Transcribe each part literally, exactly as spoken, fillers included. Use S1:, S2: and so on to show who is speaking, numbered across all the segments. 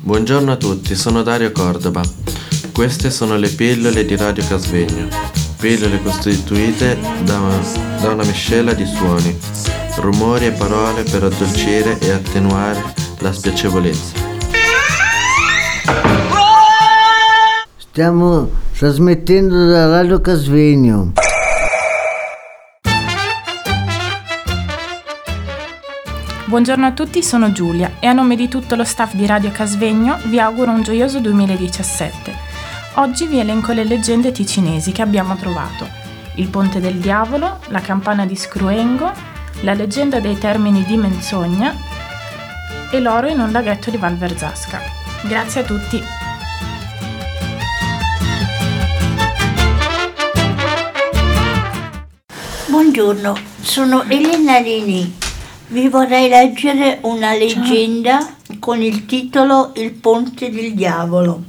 S1: Buongiorno a tutti, sono Dario Cordova. Queste sono le pillole di Radio Casvegno. Pillole costituite da una, da una miscela di suoni, rumori e parole per addolcire e attenuare la spiacevolezza.
S2: Stiamo trasmettendo da Radio Casvegno.
S3: Buongiorno a tutti, sono Giulia e a nome di tutto lo staff di Radio Casvegno vi auguro un gioioso duemiladiciassette. Oggi vi elenco le leggende ticinesi che abbiamo trovato: il Ponte del Diavolo, la campana di Scruengo, la leggenda dei termini di Menzogna e l'oro in un laghetto di Val Verzasca. Grazie a tutti.
S4: Buongiorno, sono Elena Lini. Vi vorrei leggere una leggenda con il titolo Il Ponte del Diavolo.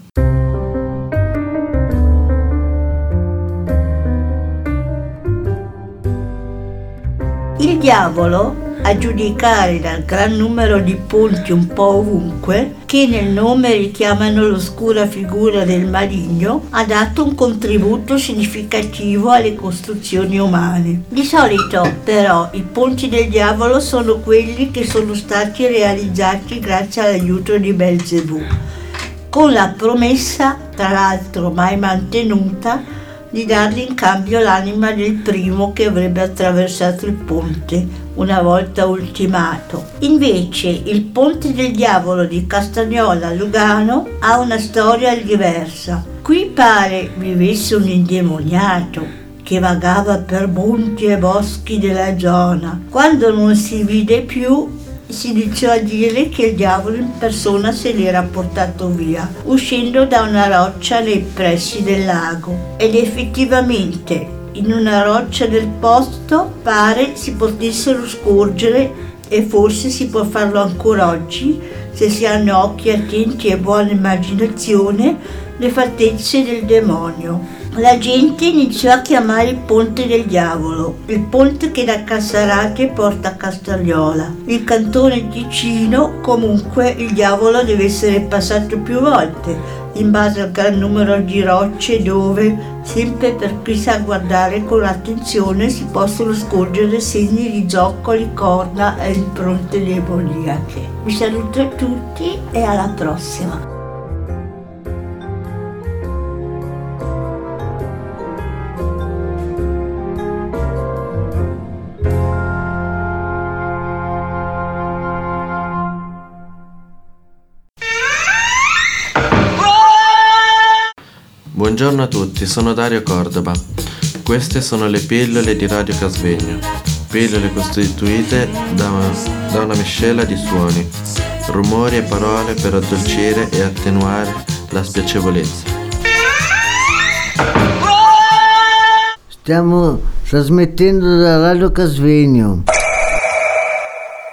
S4: Il diavolo, a giudicare dal gran numero di ponti un po' ovunque, che nel nome richiamano l'oscura figura del maligno, ha dato un contributo significativo alle costruzioni umane. Di solito, però, i ponti del diavolo sono quelli che sono stati realizzati grazie all'aiuto di Belzebù, con la promessa, tra l'altro mai mantenuta, di dargli in cambio l'anima del primo che avrebbe attraversato il ponte, una volta ultimato. Invece il Ponte del Diavolo di Castagnola a Lugano ha una storia diversa. Qui pare vivesse un indemoniato che vagava per monti e boschi della zona. Quando non si vide più, si iniziò a dire che il diavolo in persona se l'era portato via, uscendo da una roccia nei pressi del lago. Ed effettivamente, in una roccia del posto, pare si potessero scorgere, e forse si può farlo ancora oggi, se si hanno occhi attenti e buona immaginazione, le fattezze del demonio. La gente iniziò a chiamare il Ponte del Diavolo, il ponte che da Cassarate porta a Castagnola. Il cantone Ticino, comunque, il diavolo deve essere passato più volte, in base al gran numero di rocce dove, sempre per chi sa guardare con attenzione, si possono scorgere segni di zoccoli, corna e impronte demoniache. Vi saluto a tutti e alla prossima.
S1: Buongiorno a tutti, sono Dario Cordova. Queste sono le pillole di Radio Casvegno. Pillole costituite da una, da una miscela di suoni, rumori e parole per addolcire e attenuare la spiacevolezza.
S2: Stiamo trasmettendo da Radio Casvegno.